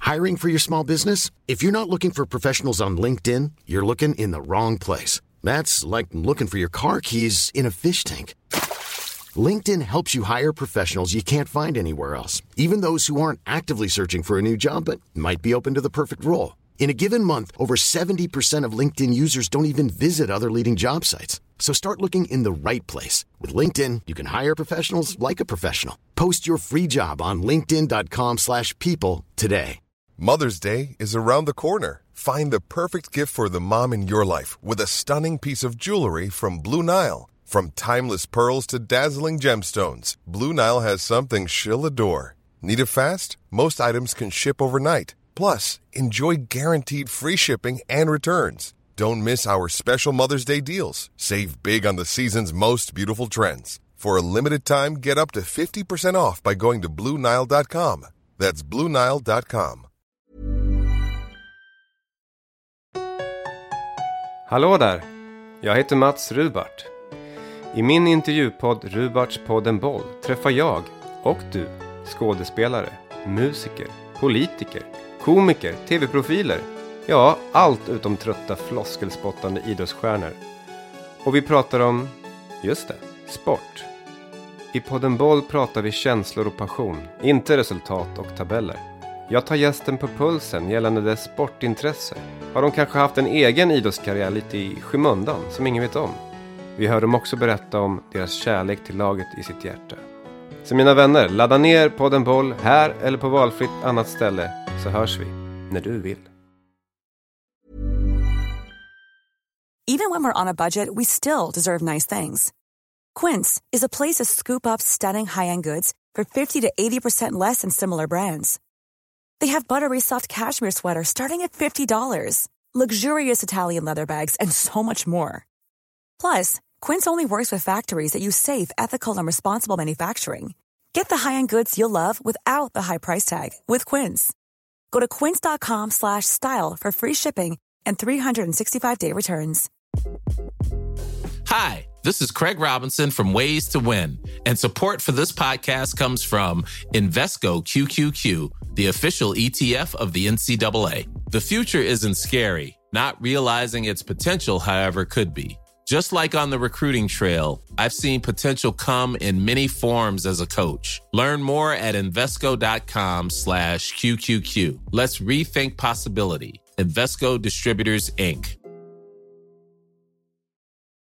Hiring for your small business? If you're not looking for professionals on LinkedIn, you're looking in the wrong place. That's like looking for your car keys in a fish tank. LinkedIn helps you hire professionals you can't find anywhere else, even those who aren't actively searching for a new job but might be open to the perfect role. In a given month, over 70% of LinkedIn users don't even visit other leading job sites. So start looking in the right place. With LinkedIn, you can hire professionals like a professional. Post your free job on linkedin.com/people today. Mother's Day is around the corner. Find the perfect gift for the mom in your life with a stunning piece of jewelry from Blue Nile. From timeless pearls to dazzling gemstones, Blue Nile has something she'll adore. Need it fast? Most items can ship overnight. Plus, enjoy guaranteed free shipping and returns. Don't miss our special Mother's Day deals. Save big on the season's most beautiful trends. For a limited time, get up to 50% off by going to BlueNile.com. That's BlueNile.com. Hallå där! Jag heter Mats Rubart. I min intervjupodd Rubarts podden Boll träffar jag och du skådespelare, musiker, politiker, komiker, tv-profiler. Ja, allt utom trötta floskelspottande idrottsstjärnor. Och vi pratar om, just det, sport. I podden Boll pratar vi känslor och passion, inte resultat och tabeller. Jag tar gästen på pulsen gällande dess sportintresse. Har de kanske haft en egen idrottskarriär lite i skymundan som ingen vet om? Vi hör dem också berätta om deras kärlek till laget i sitt hjärta. Så mina vänner, ladda ner podden Boll här eller på valfritt annat ställe, så hörs vi när du vill. Even when we're on a budget, we still deserve nice things. Quince is a place to scoop up stunning high-end goods for 50 to 80% less than similar brands. They have buttery soft cashmere sweaters starting at $50, luxurious Italian leather bags, and so much more. Plus, Quince only works with factories that use safe, ethical, and responsible manufacturing. Get the high-end goods you'll love without the high price tag with Quince. Go to quince.com/style for free shipping and 365-day returns. Hi, this is Craig Robinson from Ways to Win, and support for this podcast comes from Invesco QQQ, the official ETF of the NCAA. The future isn't scary. Not realizing its potential, however, could be. Just like on the recruiting trail, I've seen potential come in many forms as a coach. Learn more at Invesco.com/QQQ. Let's rethink possibility. Invesco Distributors, Inc.